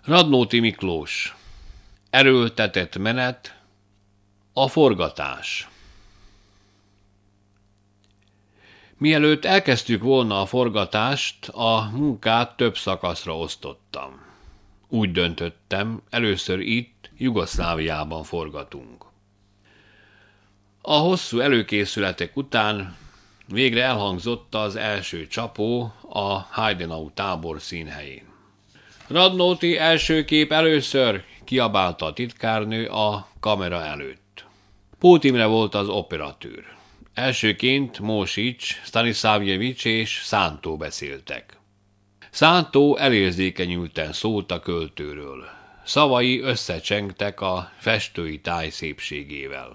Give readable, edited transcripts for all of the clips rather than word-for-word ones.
Radnóti Miklós. Erőltetett menet. A forgatás. Mielőtt elkezdtük volna a forgatást, a munkát több szakaszra osztottam. Úgy döntöttem, először itt, Jugoszláviában forgatunk. A hosszú előkészületek után végre elhangzott az első csapó a Heidenau tábor színhelyén. Radnóti, első kép először, kiabálta a titkárnő a kamera előtt. Pót Imre volt az operatőr. Elsőként Mósics, Staniszlávjevics és Szántó beszéltek. Szántó elérzékenyülten szólt a költőről. Szavai összecsengtek a festői táj szépségével.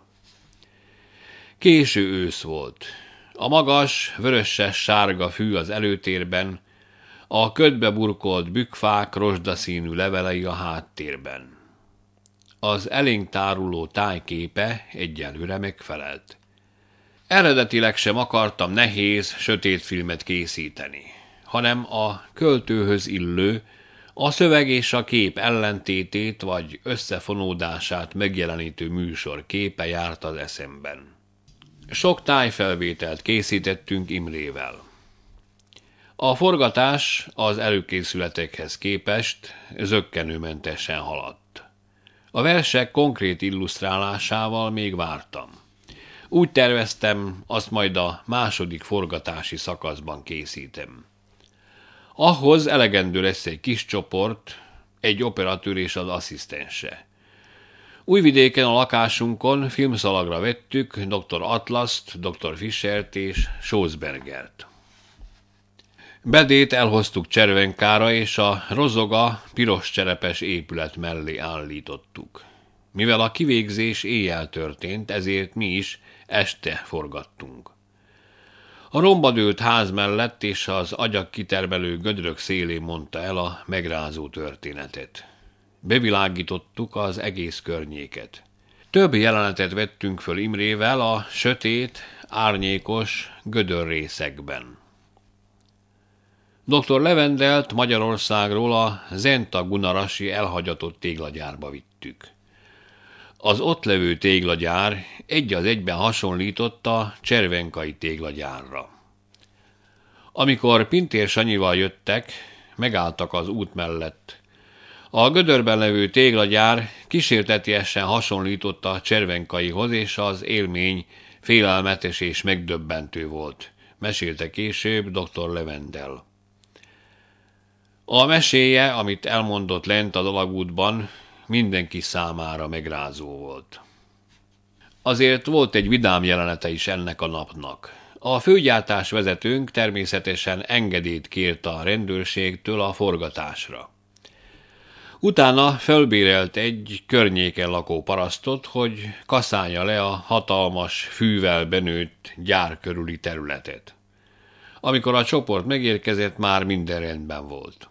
Késő ősz volt. A magas, vöröses sárga fű az előtérben, a ködbe burkolt bükkfák rozsdaszínű levelei a háttérben. Az elénk táruló tájképe egyelőre megfelelt. Eredetileg sem akartam nehéz, sötét filmet készíteni, hanem a költőhöz illő, a szöveg és a kép ellentétét vagy összefonódását megjelenítő műsor képe járt az eszemben. Sok tájfelvételt készítettünk Imrével. A forgatás az előkészületekhez képest zökkenőmentesen haladt. A versek konkrét illusztrálásával még vártam. Úgy terveztem, azt majd a második forgatási szakaszban készítem. Ahhoz elegendő lesz egy kis csoport, egy operatőr és az asszisztense. Újvidéken a lakásunkon filmszalagra vettük dr. Atlaszt, dr. Fischert és Schoesbergert. Bedét elhoztuk Cservenkára, és a rozoga piros cserepes épület mellé állítottuk. Mivel a kivégzés éjjel történt, ezért mi is este forgattunk. A rombadőlt ház mellett és az agyak kitermelő gödrök szélén mondta el a megrázó történetet. Bevilágítottuk az egész környéket. Több jelenetet vettünk föl Imrével a sötét, árnyékos gödörrészekben. Dr. Levendelt Magyarországról a Zenta Gunarasi elhagyatott téglagyárba vittük. Az ott levő téglagyár egy az egyben hasonlított a cservenkai téglagyárra. Amikor Pintér Sanyival jöttek, megálltak az út mellett. A gödörben levő téglagyár kísértetiesen hasonlított a cservenkaihoz, és az élmény félelmetes és megdöbbentő volt, mesélte később dr. Levendel. A meséje, amit elmondott lent az alagútban, mindenki számára megrázó volt. Azért volt egy vidám jelenete is ennek a napnak. A főgyártás vezetőnk természetesen engedélyt kért a rendőrségtől a forgatásra. Utána fölbérelt egy környéken lakó parasztot, hogy kaszálja le a hatalmas, fűvel benőtt gyár körüli területet. Amikor a csoport megérkezett, már minden rendben volt.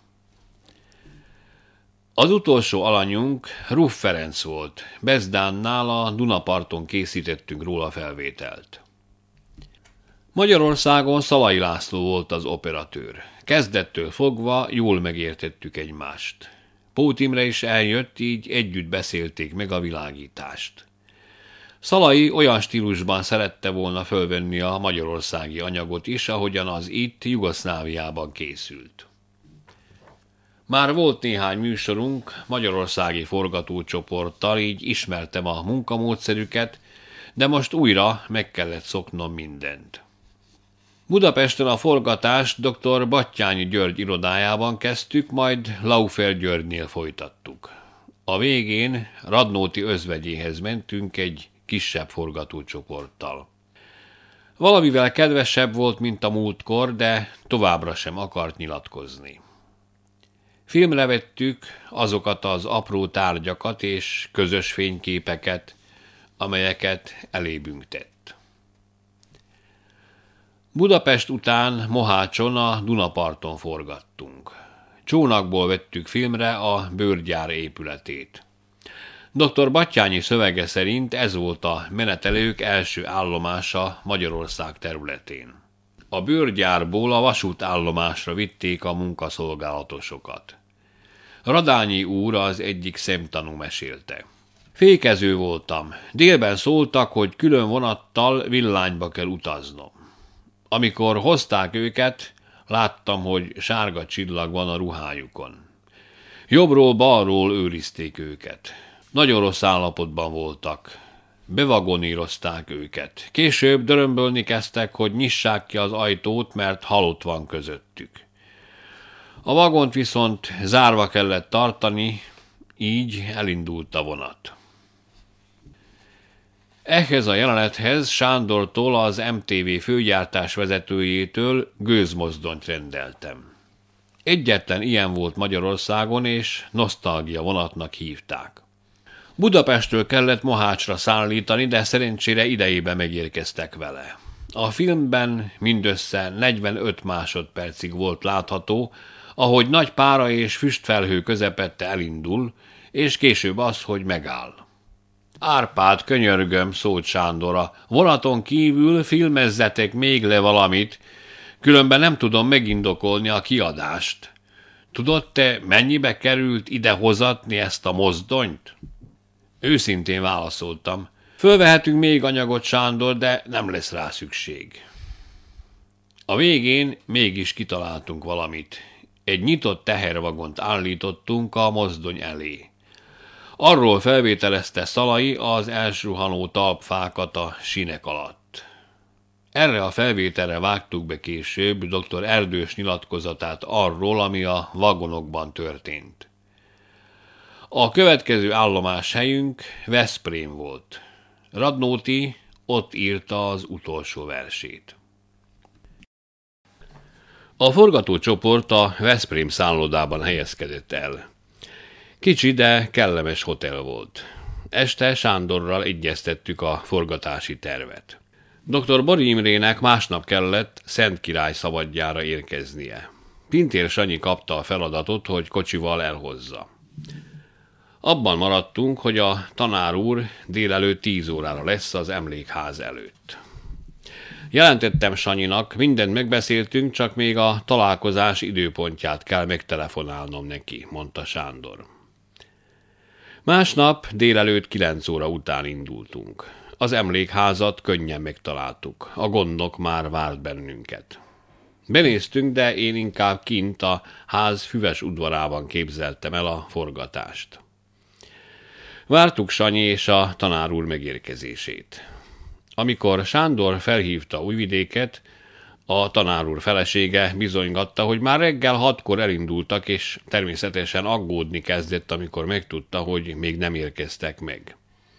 Az utolsó alanyunk Ruff Ferenc volt. Bezdánnál a Dunaparton készítettünk róla felvételt. Magyarországon Szalai László volt az operatőr. Kezdettől fogva jól megértettük egymást. Pót Imre is eljött, így együtt beszélték meg a világítást. Szalai olyan stílusban szerette volna fölvenni a magyarországi anyagot is, ahogyan az itt Jugoszláviában készült. Már volt néhány műsorunk magyarországi forgatócsoporttal, így ismertem a munkamódszerüket, de most újra meg kellett szoknom mindent. Budapesten a forgatást dr. Batthyány György irodájában kezdtük, majd Laufer Györgynél folytattuk. A végén Radnóti özvegyéhez mentünk egy kisebb forgatócsoporttal. Valamivel kedvesebb volt, mint a múltkor, de továbbra sem akart nyilatkozni. Filmre vettük azokat az apró tárgyakat és közös fényképeket, amelyeket elébünk tett. Budapest után Mohácson a Dunaparton forgattunk. Csónakból vettük filmre a bőrgyár épületét. Dr. Batthyányi szövege szerint ez volt a menetelők első állomása Magyarország területén. A bőrgyárból a vasútállomásra vitték a munkaszolgálatosokat. Radányi úr az egyik szemtanú mesélte. Fékező voltam. Délben szóltak, hogy külön vonattal Villányba kell utaznom. Amikor hozták őket, láttam, hogy sárga csillag van a ruhájukon. Jobbról-balról őrizték őket. Nagyon rossz állapotban voltak. Bevagonírozták őket. Később dörömbölni kezdtek, hogy nyissák ki az ajtót, mert halott van közöttük. A vagont viszont zárva kellett tartani, így elindult a vonat. Ehhez a jelenethez Sándortól, az MTV főgyártás vezetőjétől gőzmozdonyt rendeltem. Egyetlen ilyen volt Magyarországon, és nosztalgia vonatnak hívták. Budapesttől kellett Mohácsra szállítani, de szerencsére idejébe megérkeztek vele. A filmben mindössze 45 másodpercig volt látható, ahogy nagy pára és füstfelhő közepette elindul, és később az, hogy megáll. Árpád, könyörgöm, szólt Sándor, a vonaton kívül filmezzetek még le valamit, különben nem tudom megindokolni a kiadást. Tudod te, mennyibe került ide hozatni ezt a mozdonyt? Őszintén válaszoltam. Fölvehetünk még anyagot, Sándor, de nem lesz rá szükség. A végén mégis kitaláltunk valamit. Egy nyitott tehervagont állítottunk a mozdony elé. Arról felvételezte Szalai az elsruhanó talpfákat a sínek alatt. Erre a felvételre vágtuk be később dr. Erdős nyilatkozatát arról, ami a vagonokban történt. A következő állomáshelyünk Veszprém volt. Radnóti ott írta az utolsó versét. A forgatócsoport a Veszprém szállodában helyezkedett el. Kicsi, de kellemes hotel volt. Este Sándorral egyeztettük a forgatási tervet. Dr. Bori Imrének másnap kellett Szentkirály szabadjára érkeznie. Pintér Sanyi kapta a feladatot, hogy kocsival elhozza. Abban maradtunk, hogy a tanár úr délelőtt 10 órára lesz az emlékház előtt. Jelentettem Sanyinak, mindent megbeszéltünk, csak még a találkozás időpontját kell megtelefonálnom neki, mondta Sándor. Másnap délelőtt 9 óra után indultunk. Az emlékházat könnyen megtaláltuk, a gondok már várt bennünket. Benéztünk, de én inkább kint a ház füves udvarában képzeltem el a forgatást. Vártuk Sanyi és a tanár úr megérkezését. Amikor Sándor felhívta Újvidéket, a tanár úr felesége bizonygatta, hogy már reggel 6-kor elindultak, és természetesen aggódni kezdett, amikor megtudta, hogy még nem érkeztek meg.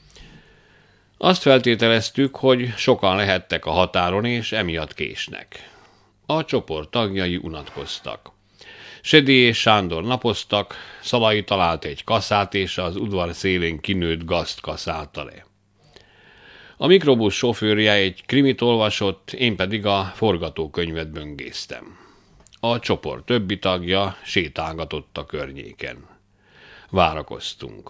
Azt feltételeztük, hogy sokan lehettek a határon, és emiatt késnek. A csoport tagjai unatkoztak. Sedi és Sándor napoztak, Szalai talált egy kaszát, és az udvar szélén kinőtt gazt kaszálta le. A mikrobusz sofőrje egy krimit olvasott, én pedig a forgatókönyvet böngésztem. A csoport többi tagja sétálgatott a környéken. Várakoztunk.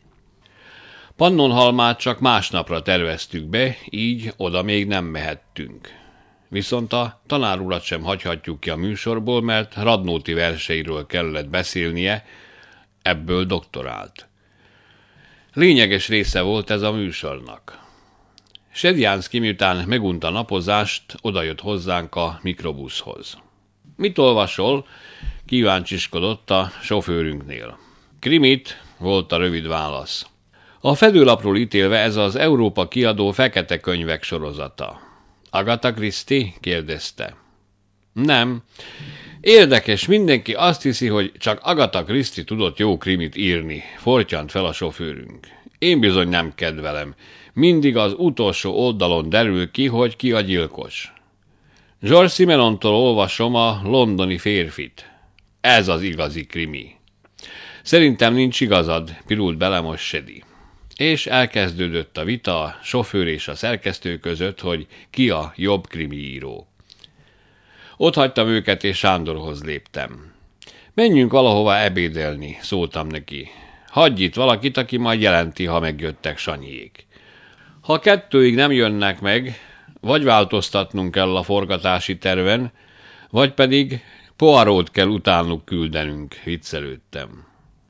Pannonhalmát csak másnapra terveztük be, így oda még nem mehettünk. Viszont a tanár urat sem hagyhatjuk ki a műsorból, mert Radnóti verseiről kellett beszélnie, ebből doktorált. Lényeges része volt ez a műsornak. Sedjánszky, miután megunta napozást, odajött hozzánk a mikrobuszhoz. Mit olvasol? Kíváncsiskodott a sofőrünknél. Krimit, volt a rövid válasz. A fedőlapról ítélve ez az Európa kiadó fekete könyvek sorozata. Agatha Christie? Kérdezte. Nem. Érdekes, mindenki azt hiszi, hogy csak Agatha Christie tudott jó krimit írni, fortyant fel a sofőrünk. Én bizony nem kedvelem. Mindig az utolsó oldalon derül ki, hogy ki a gyilkos. George Simeontól olvasom a Londoni férfit. Ez az igazi krimi. Szerintem nincs igazad, pirult bele most Sedi. És elkezdődött a vita a sofőr és a szerkesztő között, hogy ki a jobb krimiíró. Ott hagytam őket, és Sándorhoz léptem. Menjünk valahova ebédelni, szóltam neki. Hagyj itt valakit, aki majd jelenti, ha megjöttek Sanyiék. Ha 2-ig nem jönnek meg, vagy változtatnunk kell a forgatási terven, vagy pedig Poirót kell utánuk küldenünk, viccelődtem.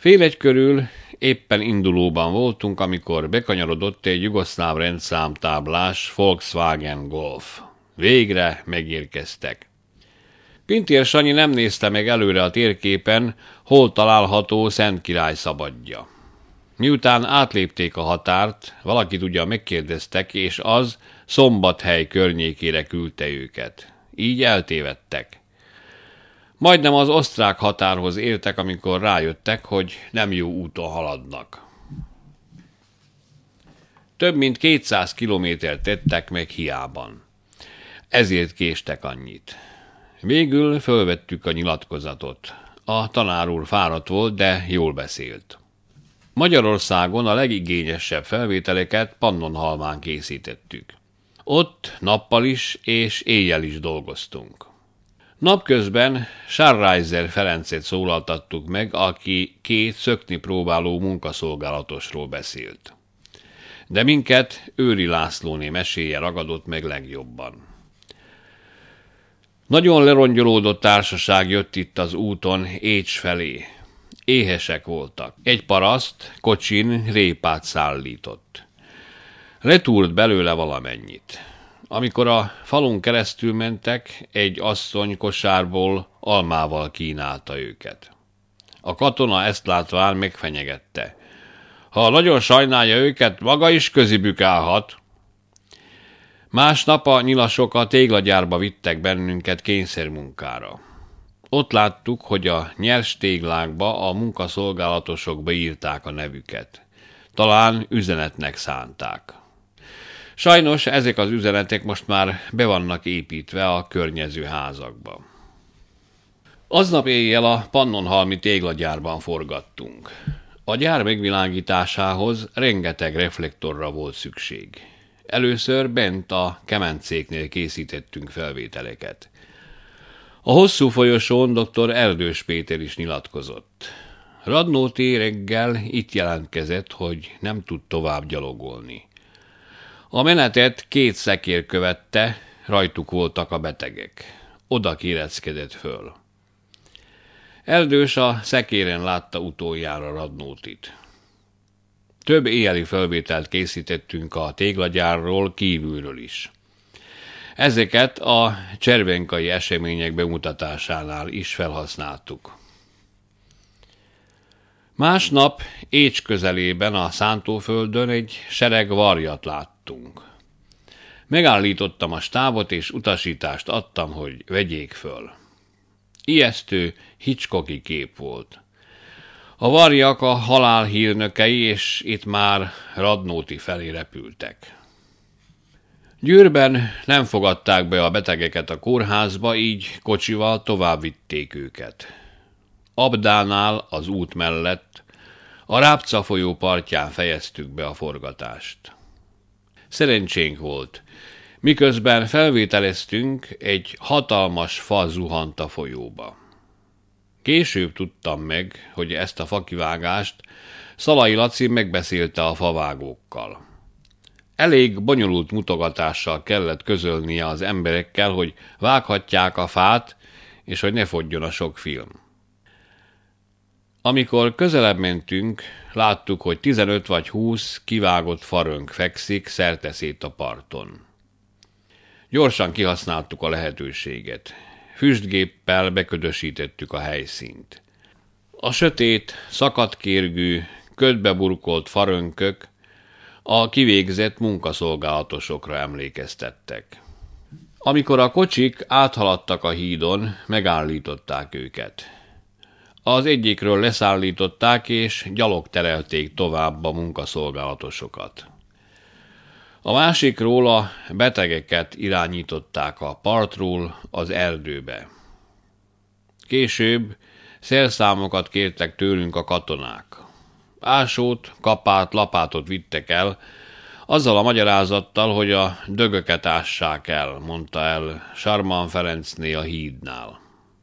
1:30 körül éppen indulóban voltunk, amikor bekanyarodott egy jugoszláv rendszámtáblás Volkswagen Golf. Végre megérkeztek. Pintér Sanyi nem nézte meg előre a térképen, hol található Szent Király szabadja. Miután átlépték a határt, valakit ugyan megkérdeztek, és az Szombathely környékére küldte őket. Így eltévedtek. Majdnem az osztrák határhoz értek, amikor rájöttek, hogy nem jó úton haladnak. Több mint 200 kilométert tettek meg hiában. Ezért késtek annyit. Végül fölvettük a nyilatkozatot. A tanár úr fáradt volt, de jól beszélt. Magyarországon a legigényesebb felvételeket Pannonhalmán készítettük. Ott nappal is és éjjel is dolgoztunk. Napközben Scharreiser Ferencet szólaltattuk meg, aki 2 szökni próbáló munkaszolgálatosról beszélt. De minket Őri Lászlóné meséje ragadott meg legjobban. Nagyon lerongyolódott társaság jött itt az úton Écs felé. Éhesek voltak. Egy paraszt kocsin répát szállított. Letúrt belőle valamennyit. Amikor a falun keresztül mentek, egy asszony kosárból almával kínálta őket. A katona ezt látván megfenyegette. Ha nagyon sajnálja őket, maga is közibük állhat. Másnap a nyilasok a téglagyárba vittek bennünket kényszermunkára. Ott láttuk, hogy a nyers téglákba a munkaszolgálatosok beírták a nevüket. Talán üzenetnek szánták. Sajnos ezek az üzenetek most már be vannak építve a környező házakba. Aznap éjjel a pannonhalmi téglagyárban forgattunk. A gyár megvilágításához rengeteg reflektorra volt szükség. Először bent a kemencéknél készítettünk felvételeket. A hosszú folyosón dr. Erdős Péter is nyilatkozott. Radnóti reggel itt jelentkezett, hogy nem tud tovább gyalogolni. A menetet 2 szekér követte, rajtuk voltak a betegek. Oda kéreckedett föl. Erdős a szekéren látta utoljára Radnótit. Több éjjeli felvételt készítettünk a téglagyárról kívülről is. Ezeket a cservenkai események bemutatásánál is felhasználtuk. Másnap Écs közelében a Szántóföldön egy sereg varjat láttunk. Megállítottam a stábot, és utasítást adtam, hogy vegyék föl. Ijesztő, Hitchcocki kép volt. A varjak a halál hírnökei, és itt már Radnóti felé repültek. Győrben nem fogadták be a betegeket a kórházba, így kocsival tovább vitték őket. Abdánál, az út mellett, a Rábca folyó partján fejeztük be a forgatást. Szerencsénk volt. Miközben felvételeztünk, egy hatalmas fa zuhant a folyóba. Később tudtam meg, hogy ezt a fakivágást Szalai Laci megbeszélte a favágókkal. Elég bonyolult mutogatással kellett közölnie az emberekkel, hogy vághatják a fát, és hogy ne fogjon a sok film. Amikor közelebb mentünk, láttuk, hogy 15 vagy 20 kivágott farönk fekszik szerteszét a parton. Gyorsan kihasználtuk a lehetőséget. Füstgéppel beködösítettük a helyszínt. A sötét, szakadkérgű, ködbe burkolt farönkök a kivégzett munkaszolgálatosokra emlékeztettek. Amikor a kocsik áthaladtak a hídon, megállították őket. Az egyikről leszállították, és gyalog terelték tovább a munkaszolgálatosokat. A másikról a betegeket irányították a partról az erdőbe. Később szerszámokat kértek tőlünk a katonák. Ásót, kapát, lapátot vittek el, azzal a magyarázattal, hogy a dögöket ássák el, mondta el Sarman Ferencné a hídnál.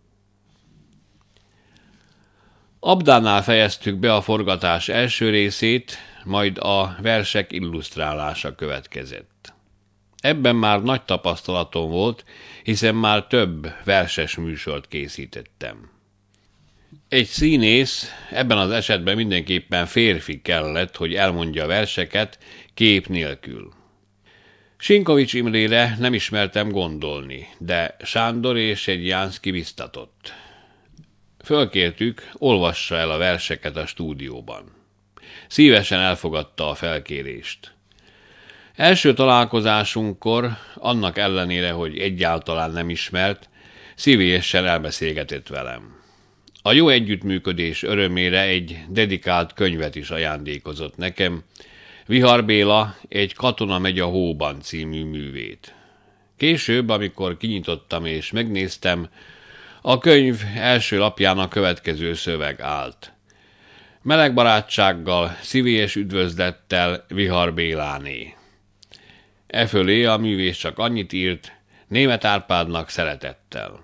Abdánál fejeztük be a forgatás első részét, majd a versek illusztrálása következett. Ebben már nagy tapasztalatom volt, hiszen már több verses műsort készítettem. Egy színész ebben az esetben mindenképpen férfi kellett, hogy elmondja a verseket kép nélkül. Sinkovics Imrére nem ismertem gondolni, de Sándor és egy Jánszky biztatott. Fölkértük, olvassa el a verseket a stúdióban. Szívesen elfogadta a felkérést. Első találkozásunkkor, annak ellenére, hogy egyáltalán nem ismert, szívélyesen elbeszélgetett velem. A jó együttműködés örömére egy dedikált könyvet is ajándékozott nekem, Vihar Béla Egy katona megy a hóban című művét. Később, amikor kinyitottam és megnéztem, a könyv első lapján a következő szöveg állt. Meleg barátsággal, szívélyes üdvözlettel Vihar Béláné. Efölé a művész csak annyit írt, Németh Árpádnak szeretettel.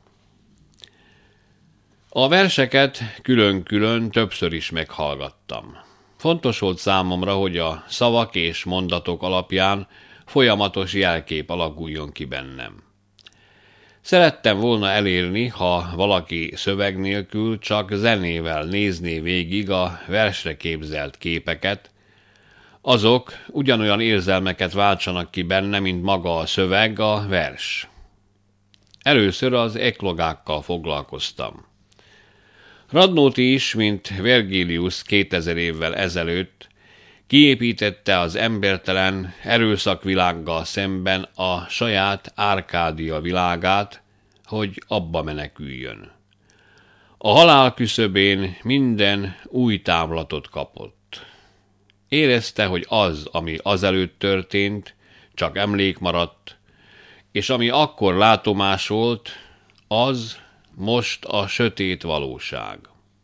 A verseket külön-külön többször is meghallgattam. Fontos volt számomra, hogy a szavak és mondatok alapján folyamatos jelkép alakuljon ki bennem. Szerettem volna elérni, ha valaki szöveg nélkül csak zenével nézné végig a versre képzelt képeket, azok ugyanolyan érzelmeket váltsanak ki benne, mint maga a szöveg, a vers. Először az eklogákkal foglalkoztam. Radnóti is, mint Vergilius 2000 évvel ezelőtt, kiépítette az embertelen erőszakvilággal szemben a saját Árkádia világát, hogy abba meneküljön. A halál küszöbén minden új távlatot kapott. Érezte, hogy az, ami azelőtt történt, csak emlék maradt, és ami akkor látomásolt, az most a sötét valóság.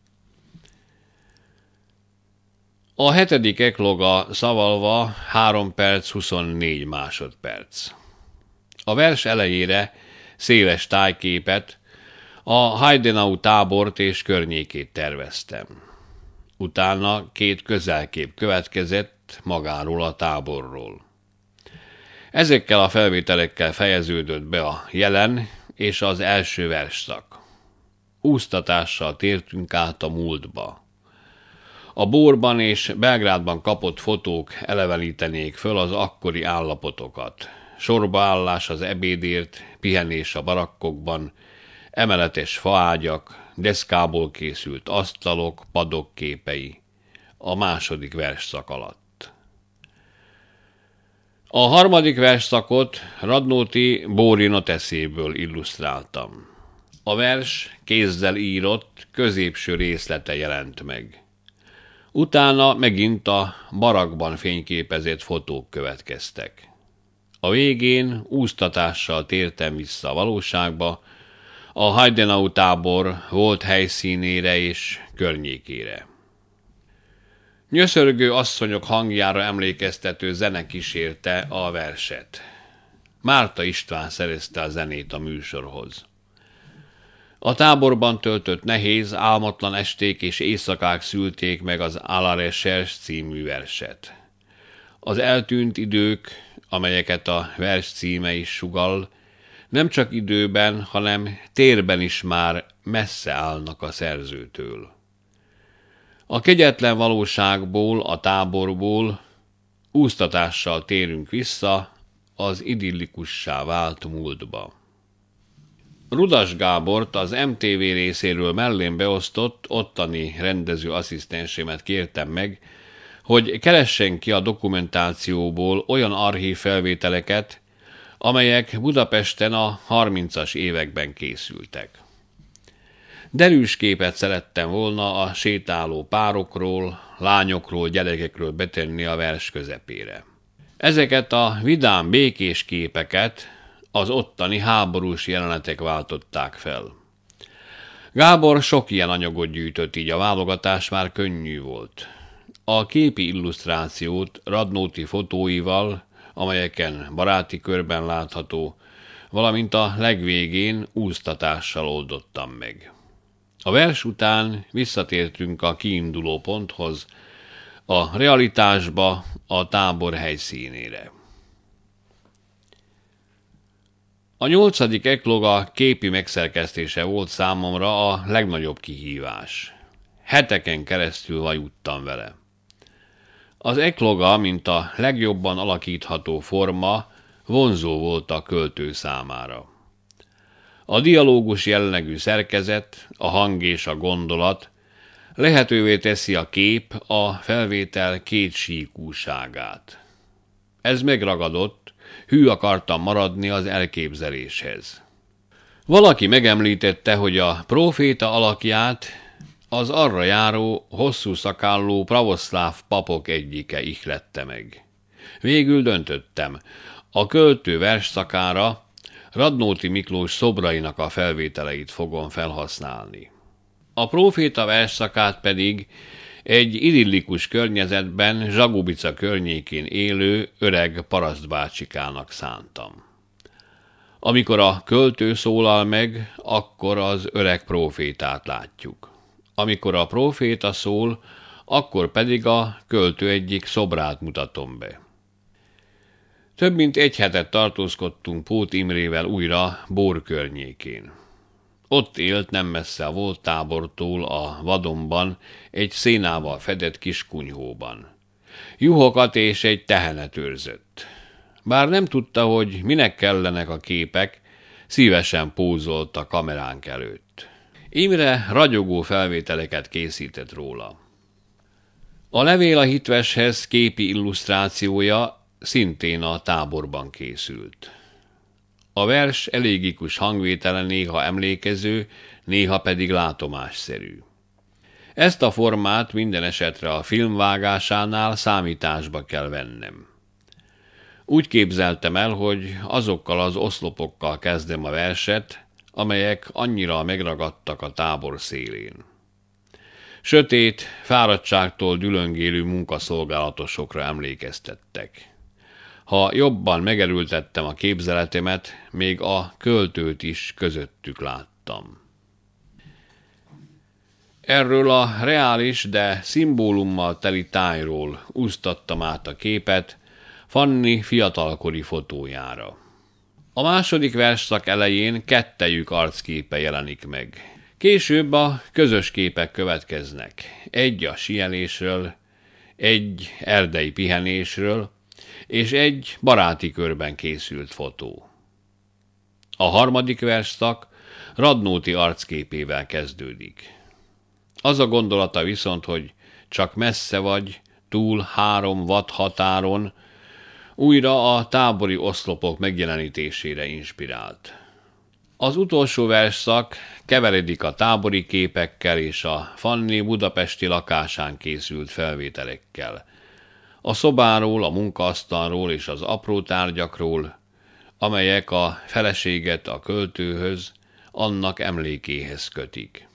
A 7. ekloga szavalva 3 perc 24 másodperc. A vers elejére széles tájképet, a Heidenau tábort és környékét terveztem. Utána 2 közelkép következett magáról a táborról. Ezekkel a felvételekkel fejeződött be a jelen és az első versszak. Úsztatással tértünk át a múltba. A Bórban és Belgrádban kapott fotók elevenítenék föl az akkori állapotokat. Sorbaállás az ebédért, pihenés a barakkokban, emeletes faágyak, deszkából készült asztalok, padok képei a második versszak alatt. A harmadik versszakot Radnóti Bóri noteszéből illusztráltam. A vers kézzel írott, középső részlete jelent meg. Utána megint a barakban fényképezett fotók következtek. A végén úsztatással tértem vissza a valóságba, a Heidenau tábor volt helyszínére és környékére. Nyöszörgő asszonyok hangjára emlékeztető zene kísérte a verset. Márta István szerezte a zenét a műsorhoz. A táborban töltött nehéz, álmatlan esték és éjszakák szülték meg az À la recherche című verset. Az eltűnt idők, amelyeket a vers címe is sugall, nem csak időben, hanem térben is már messze állnak a szerzőtől. A kegyetlen valóságból, a táborból úsztatással térünk vissza az idillikussá vált múltba. Rudas Gábort, az MTV részéről mellén beosztott ottani rendezőasszisztensémet kértem meg, hogy keressen ki a dokumentációból olyan archív felvételeket, amelyek Budapesten a 30-as években készültek. Derűs képet szerettem volna a sétáló párokról, lányokról, gyerekekről betenni a vers közepére. Ezeket a vidám, békés képeket az ottani háborús jelenetek váltották fel. Gábor sok ilyen anyagot gyűjtött, így a válogatás már könnyű volt. A képi illusztrációt Radnóti fotóival, amelyeken baráti körben látható, valamint a legvégén úsztatással oldottam meg. A vers után visszatértünk a kiinduló ponthoz, a realitásba, a tábor helyszínére. A 8. ekloga képi megszerkesztése volt számomra a legnagyobb kihívás. Heteken keresztül vajudtam vele. Az ekloga, mint a legjobban alakítható forma, vonzó volt a költő számára. A dialógus jellegű szerkezet, a hang és a gondolat lehetővé teszi a kép a felvétel kétsíkúságát. Ez megragadott, hű akartam maradni az elképzeléshez. Valaki megemlítette, hogy a próféta alakját az arra járó, hosszú szakállú pravoszláv papok egyike ihlette meg. Végül döntöttem, a költő versszakára Radnóti Miklós szobrainak a felvételeit fogom felhasználni. A próféta versszakát pedig egy idillikus környezetben Zsagubica környékén élő öreg parasztbácsikának szántam. Amikor a költő szólal meg, akkor az öreg prófétát látjuk. Amikor a próféta szól, akkor pedig a költő egyik szobrát mutatom be. Több mint egy hetet tartózkodtunk Pót Imrével újra Bór környékén. Ott élt nem messze a volt tábortól a vadonban, egy szénával fedett kis kunyhóban. Juhokat és egy tehenet őrzött. Bár nem tudta, hogy minek kellenek a képek, szívesen pózolt a kameránk előtt. Imre ragyogó felvételeket készített róla. A levél a hitveshez képi illusztrációja szintén a táborban készült. A vers elégikus hangvétele néha emlékező, néha pedig látomásszerű. Ezt a formát minden esetre a filmvágásánál számításba kell vennem. Úgy képzeltem el, hogy azokkal az oszlopokkal kezdem a verset, amelyek annyira megragadtak a tábor szélén. Sötét, fáradtságtól dülöngélő munkaszolgálatosokra emlékeztettek. Ha jobban megerőltettem a képzeletemet, még a költőt is közöttük láttam. Erről a reális, de szimbólummal teli tájról úsztattam át a képet Fanni fiatalkori fotójára. A második versszak elején kettejük arcképe jelenik meg. Később a közös képek következnek. Egy a síelésről, egy erdei pihenésről, és egy baráti körben készült fotó. A harmadik versszak Radnóti arcképével kezdődik. Az a gondolata viszont, hogy csak messze vagy, túl 3 vadhatáron, újra a tábori oszlopok megjelenítésére inspirált. Az utolsó versszak keveredik a tábori képekkel és a Fanni budapesti lakásán készült felvételekkel. A szobáról, a munkaasztalról és az apró tárgyakról, amelyek a feleséget a költőhöz, annak emlékéhez kötik.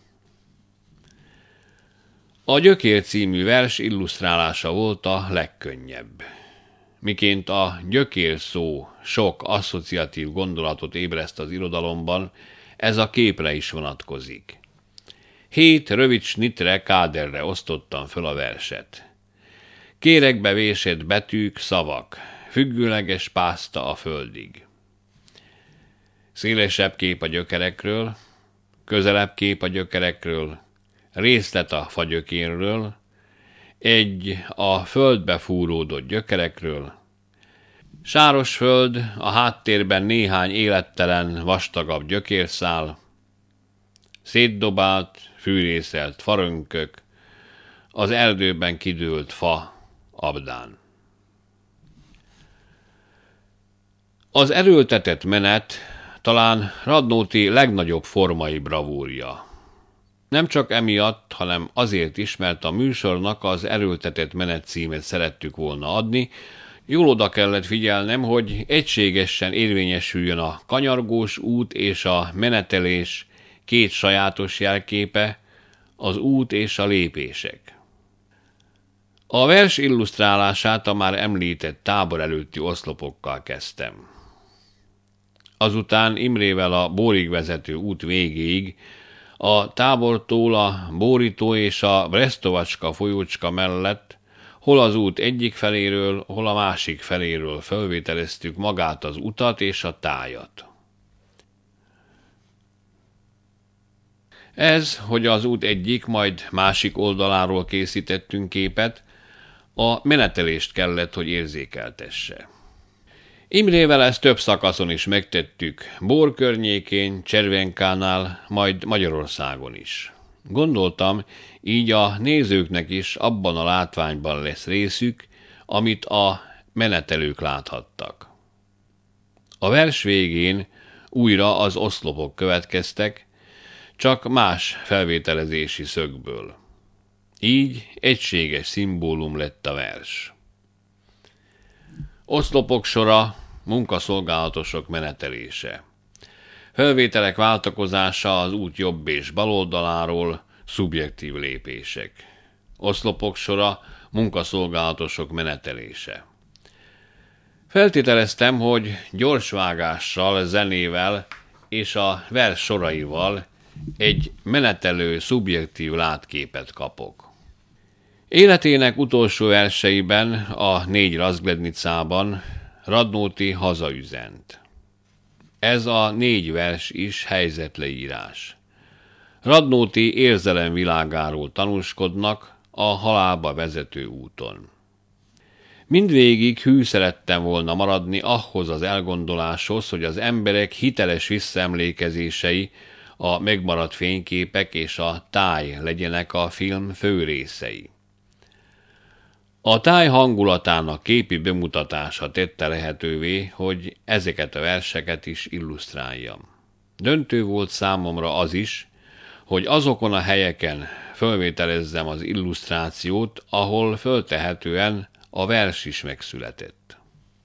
A Gyökér című vers illusztrálása volt a legkönnyebb. Miként a gyökér szó sok asszociatív gondolatot ébreszt az irodalomban, ez a képre is vonatkozik. 7 rövid snitre káderre osztottam föl a verset. Kérekbe vésett betűk, szavak, függőleges pászta a földig. Szélesebb kép a gyökerekről, közelebb kép a gyökerekről, részlet a fagyökérről, egy a földbe fúródott gyökerekről, sáros föld, a háttérben néhány élettelen, vastagabb gyökérszál, szétdobált, fűrészelt farönkök, az erdőben kidőlt fa abdán. Az erőltetett menet talán Radnóti legnagyobb formai bravúrja. Nem csak emiatt, hanem azért is, mert a műsornak az erőltetett menet címet szerettük volna adni, jól oda kellett figyelnem, hogy egységesen érvényesüljön a kanyargós út és a menetelés 2 sajátos jelképe, az út és a lépések. A vers illusztrálását a már említett tábor előtti oszlopokkal kezdtem. Azután Imrével a Bórig vezető út végéig, a tábortól a Bórító és a Bresztovacska folyócska mellett, hol az út egyik feléről, hol a másik feléről felvételeztük magát az utat és a tájat. Ez, hogy az út egyik, majd másik oldaláról készítettünk képet, a menetelést kellett, hogy érzékeltesse. Imrével ezt több szakaszon is megtettük, Bór környékén, Cservenkánál, majd Magyarországon is. Gondoltam, így a nézőknek is abban a látványban lesz részük, amit a menetelők láthattak. A vers végén újra az oszlopok következtek, csak más felvételezési szögből. Így egységes szimbólum lett a vers. Oszlopok sora, munkaszolgálatosok menetelése. Felvételek váltakozása az út jobb és bal oldaláról, szubjektív lépések. Oszlopok sora, munkaszolgálatosok menetelése. Feltételeztem, hogy gyorsvágással, zenével és a vers soraival egy menetelő, szubjektív látképet kapok. Életének utolsó verseiben, a 4 Razglednicában Radnóti hazaüzent. Ez a 4 vers is helyzetleírás. Radnóti érzelemvilágáról tanúskodnak a halálba vezető úton. Mindvégig hű szerettem volna maradni ahhoz az elgondoláshoz, hogy az emberek hiteles visszaemlékezései, a megmaradt fényképek és a táj legyenek a film fő részei. A táj hangulatának képi bemutatása tette lehetővé, hogy ezeket a verseket is illusztráljam. Döntő volt számomra az is, hogy azokon a helyeken fölvételezzem az illusztrációt, ahol föltehetően a vers is megszületett.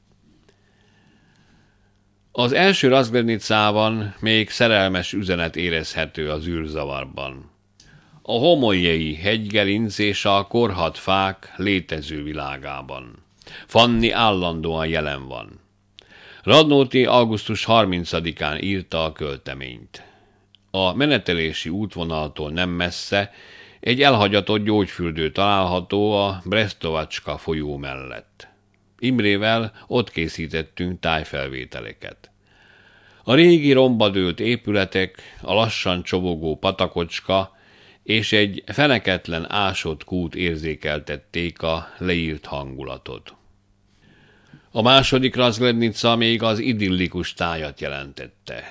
Az első Razglednicában még szerelmes üzenet érezhető az űrzavarban. A homolyai hegygerinc és a korhadt fák létező világában. Fanni állandóan jelen van. Radnóti augusztus 30-án írta a költeményt. A menetelési útvonaltól nem messze egy elhagyatott gyógyfürdő található a Brestovacska folyó mellett. Imrével ott készítettünk tájfelvételeket. A régi rombadőlt épületek, a lassan csobogó patakocska és egy feneketlen ásott kút érzékeltették a leírt hangulatot. A második Razglednica még az idillikus tájat jelentette.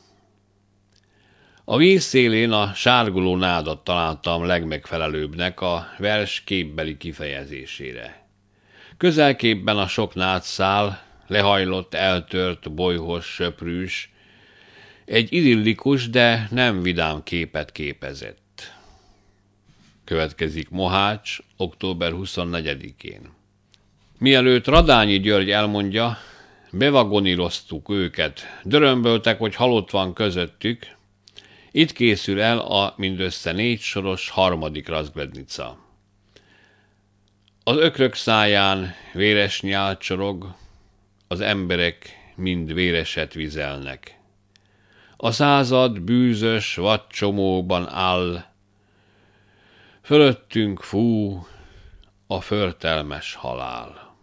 A víz szélén a sárguló nádat találtam legmegfelelőbbnek a vers képbeli kifejezésére. Közelképben a sok nádszál, lehajlott, eltört, bolyhos, söprűs, egy idillikus, de nem vidám képet képezett. Következik Mohács, október 24-én. Mielőtt Radányi György elmondja, bevagoníroztuk őket, dörömböltek, hogy halott van közöttük. Itt készül el a mindössze 4 soros 3. Razglednica. Az ökrök száján véres nyál csorog, az emberek mind véreset vizelnek. A század bűzös vadcsomóban áll, fölöttünk fú a förtelmes halál.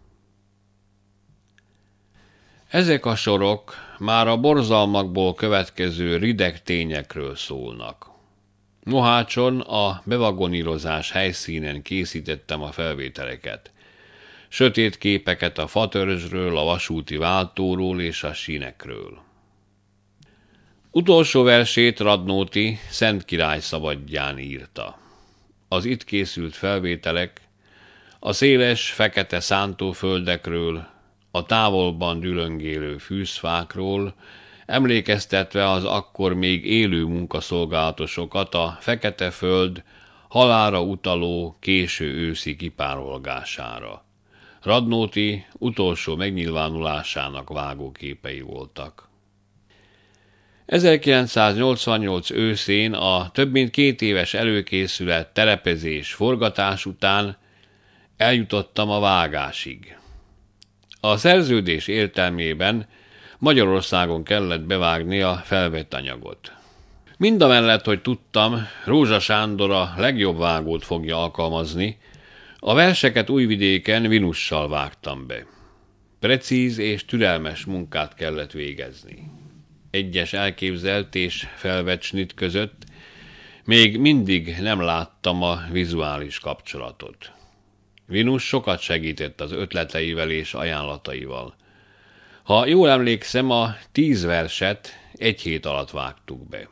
Ezek a sorok már a borzalmakból következő rideg tényekről szólnak. Mohácson a bevagonírozás helyszínen készítettem a felvételeket. Sötét képeket a fatörzsről, a vasúti váltóról és a sínekről. Utolsó versét Radnóti Szent Király szabadján írta. Az itt készült felvételek a széles, fekete szántóföldekről, a távolban dülöngélő fűzfákról, emlékeztetve az akkor még élő munkaszolgálatosokat a fekete föld halálra utaló késő őszi kipárolgására. Radnóti utolsó megnyilvánulásának vágóképei voltak. 1988 őszén a több mint 2 éves előkészület, telepezés, forgatás után eljutottam a vágásig. A szerződés értelmében Magyarországon kellett bevágni a felvett anyagot. Mindamellett, hogy tudtam, Rózsa Sándor a legjobb vágót fogja alkalmazni, a verseket Újvidéken Vinussal vágtam be. Precíz és türelmes munkát kellett végezni. Egyes elképzelt és felvett snit között Még mindig nem láttam a vizuális kapcsolatot. Vinus sokat segített az ötleteivel és ajánlataival. Ha jól emlékszem, a 10 verset 1 hét alatt vágtuk be.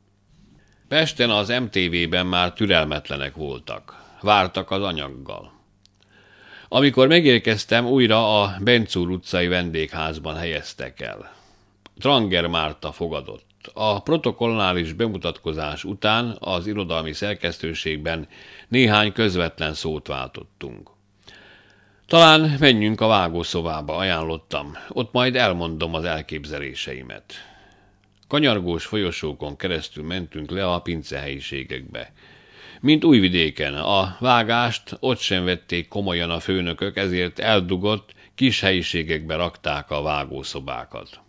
Pesten az MTV-ben már türelmetlenek voltak. Vártak az anyaggal. Amikor megérkeztem, újra a Bencúr utcai vendégházban helyeztek el. Tranger Márta fogadott. A protokollális bemutatkozás után az irodalmi szerkesztőségben néhány közvetlen szót váltottunk. Talán menjünk a vágószobába, ajánlottam. Ott majd elmondom az elképzeléseimet. Kanyargós folyosókon keresztül mentünk le a pincehelyiségekbe. Mint Újvidéken, a vágást ott sem vették komolyan a főnökök, ezért eldugott, kis helyiségekbe rakták a vágószobákat.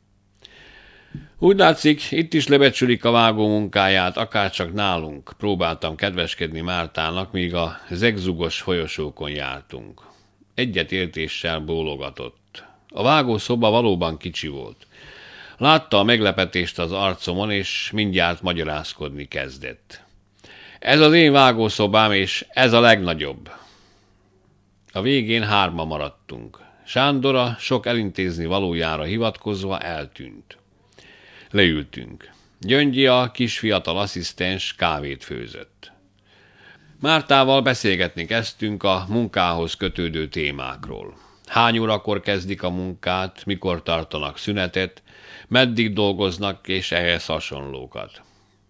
Úgy látszik, itt is lebecsülik a vágó munkáját, akárcsak nálunk, próbáltam kedveskedni Mártának, míg a zegzugos folyosókon jártunk. Egyetértéssel bólogatott. A vágószoba valóban kicsi volt. Látta a meglepetést az arcomon, és mindjárt magyarázkodni kezdett. Ez az én vágószobám, és ez a legnagyobb. A végén 3 maradtunk. Sándor a sok elintézni valójára hivatkozva eltűnt. Leültünk. Gyöngyi, a kis fiatal asszisztens kávét főzött. Mártával beszélgetni kezdtünk a munkához kötődő témákról. Hány órakor kezdik a munkát, mikor tartanak szünetet, meddig dolgoznak és ehhez hasonlókat.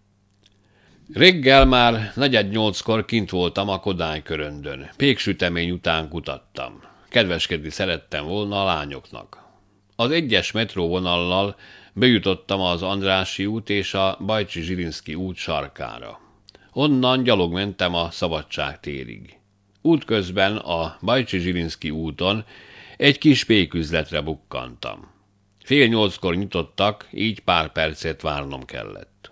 Reggel már 7:45-kor kint voltam a Kodály köröndön. Péksütemény után kutattam. Kedveskedni szerettem volna a lányoknak. Az 1-es metróvonallal bejutottam az Andrássy út és a Bajcsy-Zsilinszky út sarkára. Onnan gyalog mentem a Szabadság térig. Útközben a Bajcsy-Zsilinszky úton egy kis péküzletre bukkantam. 7:30-kor nyitottak, így pár percet várnom kellett.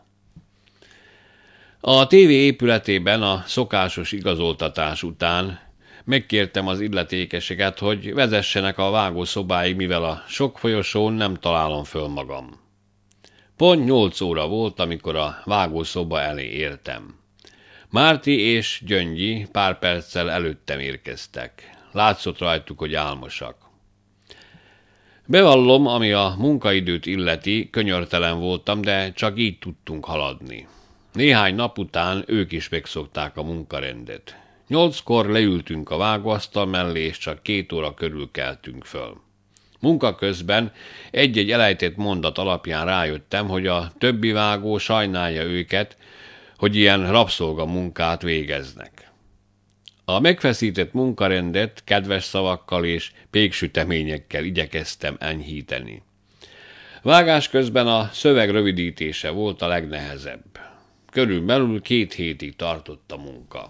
A tévé épületében a szokásos igazoltatás után megkértem az illetékeseket, hogy vezessenek a vágószobáig, mivel a sok folyosón nem találom föl magam. Pont 8 óra volt, amikor a vágószoba elé értem. Márti és Gyöngyi pár perccel előttem érkeztek. Látszott rajtuk, hogy álmosak. Bevallom, ami a munkaidőt illeti, könyörtelen voltam, de csak így tudtunk haladni. Néhány nap után ők is megszokták a munkarendet. 8-kor leültünk a vágóasztal mellé, és csak 2 óra körül keltünk föl. Munka közben egy-egy elejtett mondat alapján rájöttem, hogy a többi vágó sajnálja őket, hogy ilyen rabszolga munkát végeznek. A megfeszített munkarendet kedves szavakkal és péksüteményekkel igyekeztem enyhíteni. Vágás közben a szöveg rövidítése volt a legnehezebb. Körülbelül 2 hétig tartott a munka.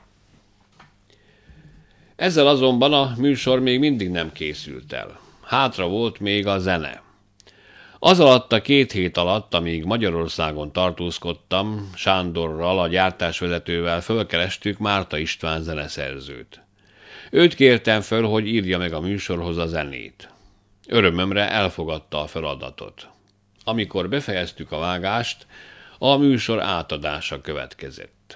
Ezzel azonban a műsor még mindig nem készült el. Hátra volt még a zene. Az alatt a 2 hét alatt, amíg Magyarországon tartózkodtam, Sándorral, a gyártásvezetővel fölkerestük Márta István zeneszerzőt. Őt kértem föl, hogy írja meg a műsorhoz a zenét. Örömömre elfogadta a feladatot. Amikor befejeztük a vágást, a műsor átadása következett.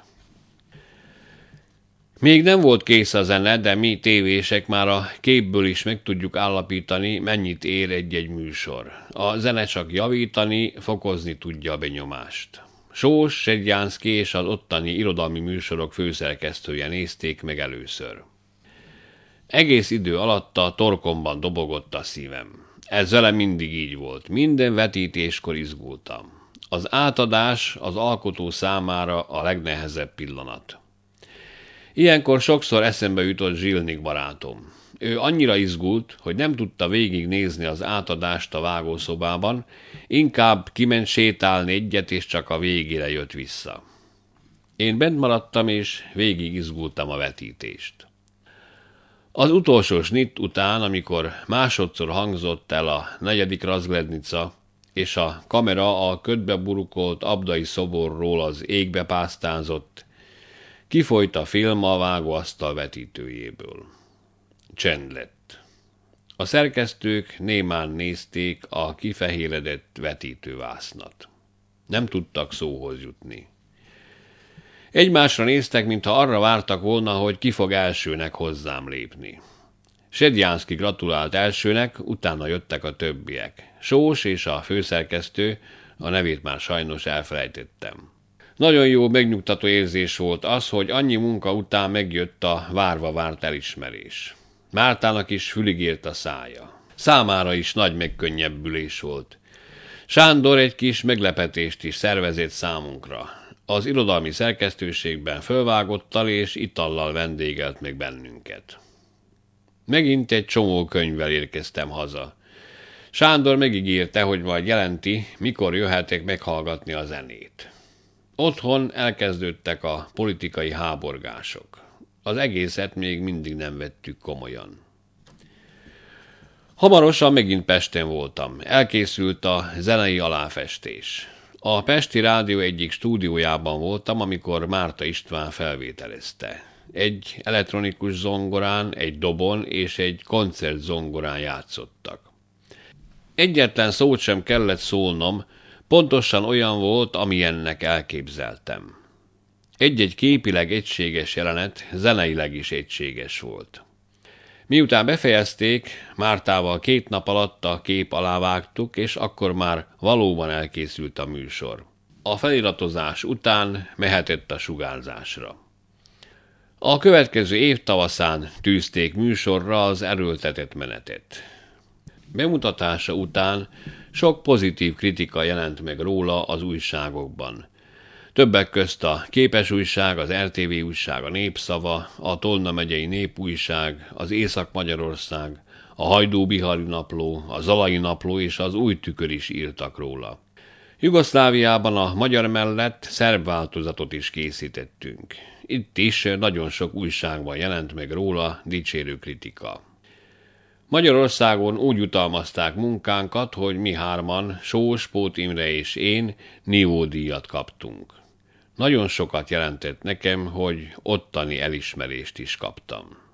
Még nem volt kész a zene, de mi tévések már a képből is meg tudjuk állapítani, mennyit ér egy-egy műsor. A zene csak javítani, fokozni tudja a benyomást. Sós, Sedjánszky és az ottani irodalmi műsorok főszerkesztője nézték meg először. Egész idő alatt a torkomban dobogott a szívem. Ez vele mindig így volt. Minden vetítéskor izgultam. Az átadás az alkotó számára a legnehezebb pillanat. Ilyenkor sokszor eszembe jutott Zsilnik barátom. Ő annyira izgult, hogy nem tudta végignézni az átadást a vágószobában, inkább kiment sétálni egyet, és csak a végére jött vissza. Én bent maradtam, és végig izgultam a vetítést. Az utolsó snitt után, amikor másodszor hangzott el a 4. Razglednica, és a kamera a ködbe burkolt abdai szoborról az égbe pásztázott, kifolyt a film a vágóasztal vetítőjéből. Csend lett. A szerkesztők némán nézték a kifehéredett vetítővásznat. Nem tudtak szóhoz jutni. Egymásra néztek, mintha arra vártak volna, hogy ki fog elsőnek hozzám lépni. Sedjánszky gratulált elsőnek, utána jöttek a többiek. Sós és a főszerkesztő, a nevét már sajnos elfelejtettem. Nagyon jó, megnyugtató érzés volt az, hogy annyi munka után megjött a várva várt elismerés. Mártának is fülig ért a szája. Számára is nagy megkönnyebbülés volt. Sándor egy kis meglepetést is szervezett számunkra. Az irodalmi szerkesztőségben fölvágottal és itallal vendégelt meg bennünket. Megint egy csomó könyvvel érkeztem haza. Sándor megígérte, hogy majd jelenti, mikor jöhetek meghallgatni a zenét. Otthon elkezdődtek a politikai háborgások. Az egészet még mindig nem vettük komolyan. Hamarosan megint Pesten voltam. Elkészült a zenei aláfestés. A Pesti Rádió egyik stúdiójában voltam, amikor Márta István felvételezte. Egy elektronikus zongorán, egy dobon és egy koncertzongorán játszottak. Egyetlen szót sem kellett szólnom, pontosan olyan volt, amilyennek elképzeltem. Egy-egy képileg egységes jelenet zeneileg is egységes volt. Miután befejezték, Mártával 2 nap alatt a kép alá vágtuk, és akkor már valóban elkészült a műsor. A feliratozás után mehetett a sugárzásra. A következő év tavaszán tűzték műsorra az erőltetett menetet. Bemutatása után sok pozitív kritika jelent meg róla az újságokban. Többek közt a Képes újság, az RTV újság, a Népszava, a Tolna megyei Népújság, az Észak-Magyarország, a Hajdú-Bihari napló, a Zalai napló és az Új Tükör is írtak róla. Jugoszláviában a magyar mellett szerb változatot is készítettünk. Itt is nagyon sok újságban jelent meg róla dicsérő kritika. Magyarországon úgy jutalmazták munkánkat, hogy mi 3-an, Sós, Pót Imre és én nívódíjat kaptunk. Nagyon sokat jelentett nekem, hogy ottani elismerést is kaptam.